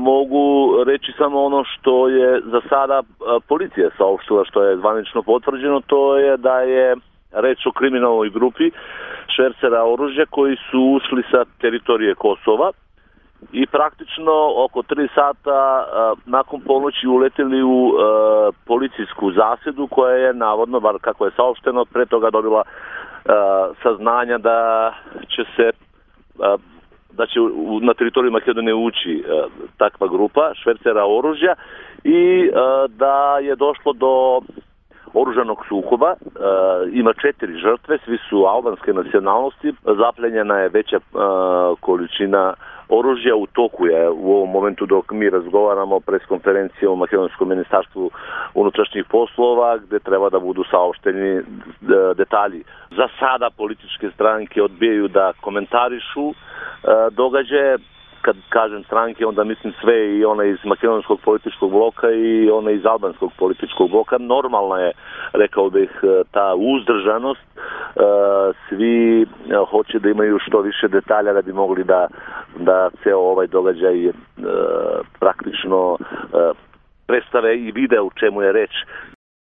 Mogu reći samo ono što je za sada policija saopštila, što je zvanično potvrđeno, to je da je reč o kriminalnoj grupi švercera oružja koji su ušli sa teritorije Kosova i praktično oko 3 sata nakon ponoći uleteli u policijsku zasedu koja je navodno, bar kako je saopšteno, pre toga dobila saznanja da će na teritoriju Makedonije ući takva grupa švercera oružja i da je došlo do oružanog sukoba. Ima 4 žrtve, svi su albanske nacionalnosti. Zaplenjena je veća količina oružja, u toku je u ovom momentu dok mi razgovaramo preskonferencije u Makedonskom ministarstvu unutrašnjih poslova gde treba da budu saopšteni detalji. Za sada političke stranke odbijaju da komentarišu događaje. Kad kažem stranke, onda mislim sve, i one iz makedonskog političkog bloka i one iz albanskog političkog bloka. Normalna je, rekao bih, ta uzdržanost. Svi hoće da imaju što više detalja da bi mogli da ceo ovaj događaj praktično predstave i vide u čemu je reč